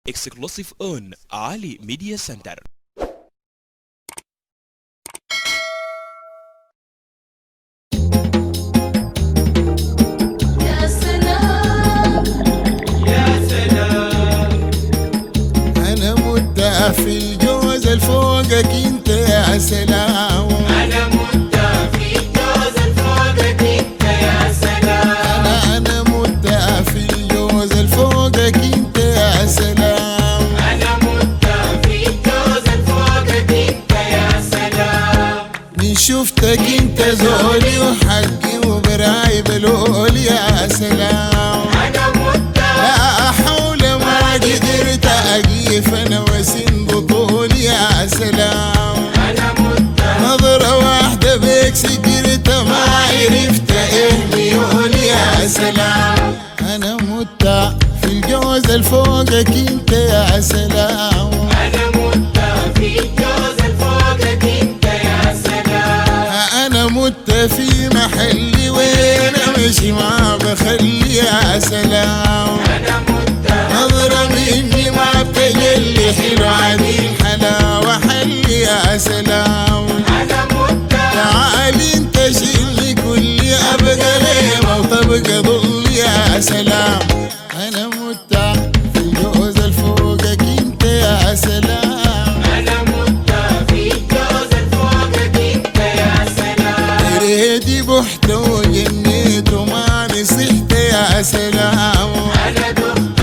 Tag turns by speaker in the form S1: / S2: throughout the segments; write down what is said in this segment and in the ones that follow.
S1: exclusive on Ali Media Center.
S2: يا سلام يا سلام،
S3: أنا مدة في الجوز الفوقك أنت يا سلام.
S2: أنا مدة في الجوز الفوقك أنت يا سلام.
S3: أنا مدة في الجوز الفوقك أنت يا سلام.
S2: أنا مدة في الجوز الفوقك أنت يا سلام.
S3: من شفتك أنت زولي وحقي وبراي بلول يا سلام.
S2: أنا مدة
S3: لا حول ما قدرت أقيف أنا وسن بطول يا سلام.
S2: أنا مدة
S3: نظرة واحدة بيك سكرت ما عرفت إيه ميول يا سلام. أنا متع في الجوز الفوقك أنت يا سلام.
S2: أنا مدة في الجوز الفوقك أنت يا سلام.
S3: أنا مت في محلي وين أمشي ما بخلي يا سلام.
S2: أنا مدة
S3: نظرة مني ما بتجلي حلو عدي الحلاوة حلي يا سلام.
S2: أنا مدة
S3: تعالي انت شيلي كلي ابقى ليمة وتبقى ضل يا سلام. انا متع في الجوز الفوقك انت يا سلام.
S2: أنا مدة في الجوز الفوقك أنت يا سلام.
S3: ريدي بحت وجنيت وما نصحت يا سلام.
S2: أنا دخت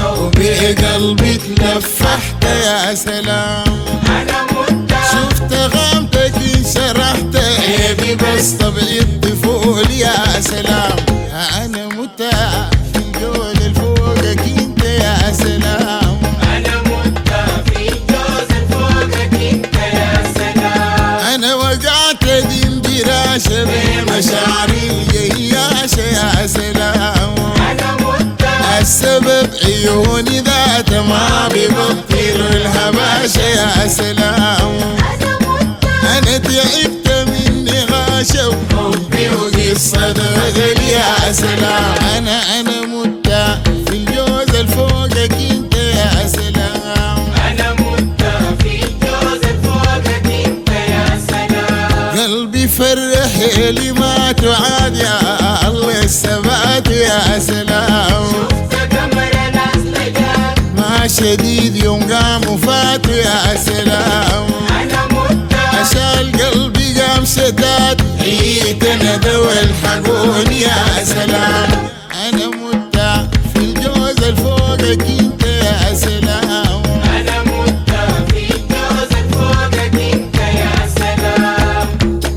S3: وبقلبي تلفحت يا سلام.
S2: أنا مدة
S3: شفت غامتك انشرحت عيبي بس طبعي الطفول يا سلام. انا متع في الجوز الفوقك انت يا سلام.
S2: أنا مدة في الجوز الفوقك أنت يا سلام.
S3: انا وقعت دين براشة بمشاعري الجياشة يا سلام.
S2: أنا مدة
S3: السبب عيوني ذات ما ببطل الهباشة يا سلام.
S2: أنا مدة
S3: أنا تعبت من نغاشة وحبي وقصة غزل يا سلام. أنا متع في الجوز الفوقك أنت يا سلام.
S2: أنا مدة في الجوز الفوقك أنت يا سلام.
S3: قلبي فرح لي ما تعاد يا الله الثبات يا سلام.
S2: شفت قمر نازل جاب.
S3: ما شديد يوم قام وفات يا سلام.
S2: أنا مدة
S3: عشان قلبي قام شداد عيت انا دوا الحقون يا سلام. انا متع في الجوز الفوقك انت يا سلام.
S2: أنا مدة في الجوز الفوقك أنت يا سلام.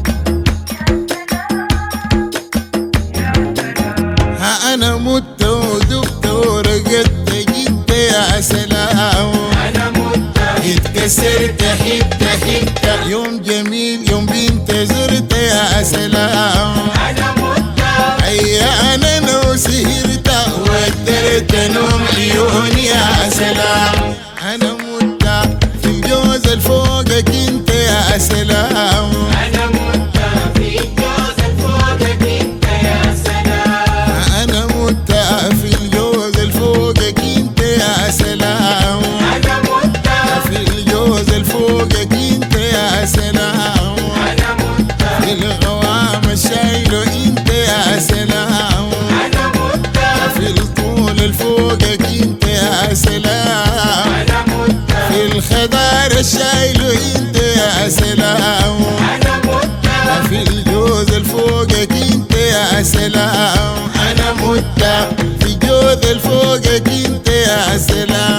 S3: انا مت ودقت ورقدت انت يا سلام.
S2: أنا مدة
S3: اتكسرت حتة يوم جميل يوم بنت زرت يا سلام.
S2: أنا مدة
S3: انا وسهرت ودرت نوم عيوني يا سلام. انا متع في الجوز الفوقك انت يا سلام.
S2: أنا مدة في الجوز الفوقك أنت يا سلام.
S3: انا متع في الجوز الفوقك انت يا سلام.
S2: أنا مدة
S3: في الجوز الفوقك انت يا سلام.
S2: أنا مدة
S3: في الغوام شايله انت يا سلام.
S2: أنا مدة
S3: في الطول الفوقك انت يا سلام.
S2: أنا مدة
S3: في الخضار شايله انت يا سلام.
S2: أنا مدة
S3: في الجوز الفوقك انت يا سلام. انا متع في جوز الفوقك انت يا سلام.